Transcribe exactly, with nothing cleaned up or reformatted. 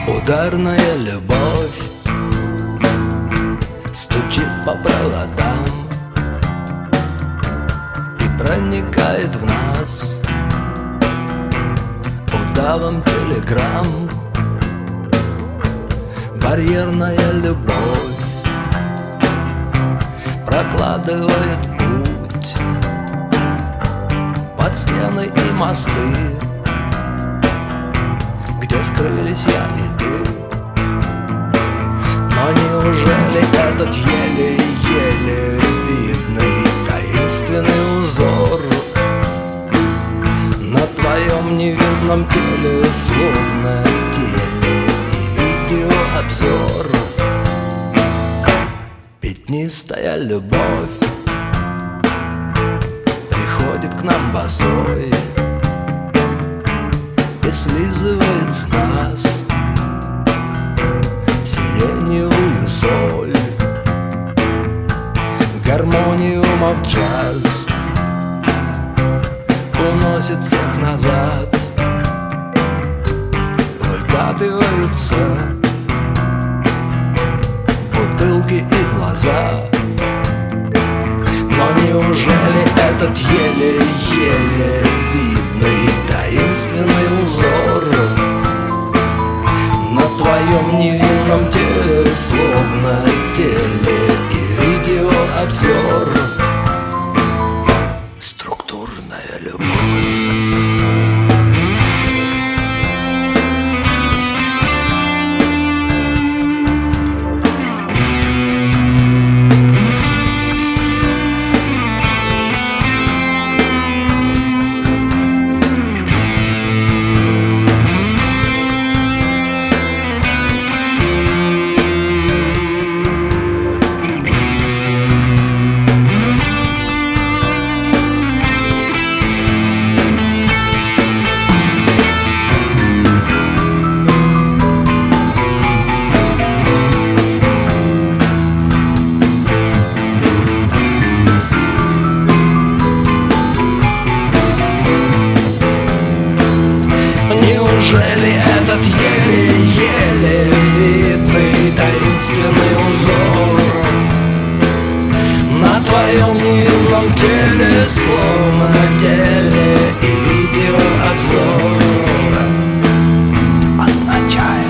Ударная любовь стучит по проводам и проникает в нас удавом телеграмм. Барьерная любовь прокладывает путь под стены и мосты, где скрылись я и ты. Но неужели этот еле-еле видный таинственный узор на твоем невидном теле, словно теле и видеообзор? Пятнистая любовь приходит к нам босой и слизывает с нас сиреневую соль, гармониумов джаз уносит всех назад. Выкатываются бутылки и глаза. Но неужели этот еле-еле видный таинственный узор на твоем невинном теле, словно теле и видеообзор? Структурная любовь. Неужели этот еле-еле видный таинственный узор на твоем невинном теле, словно теле и видеообзор означает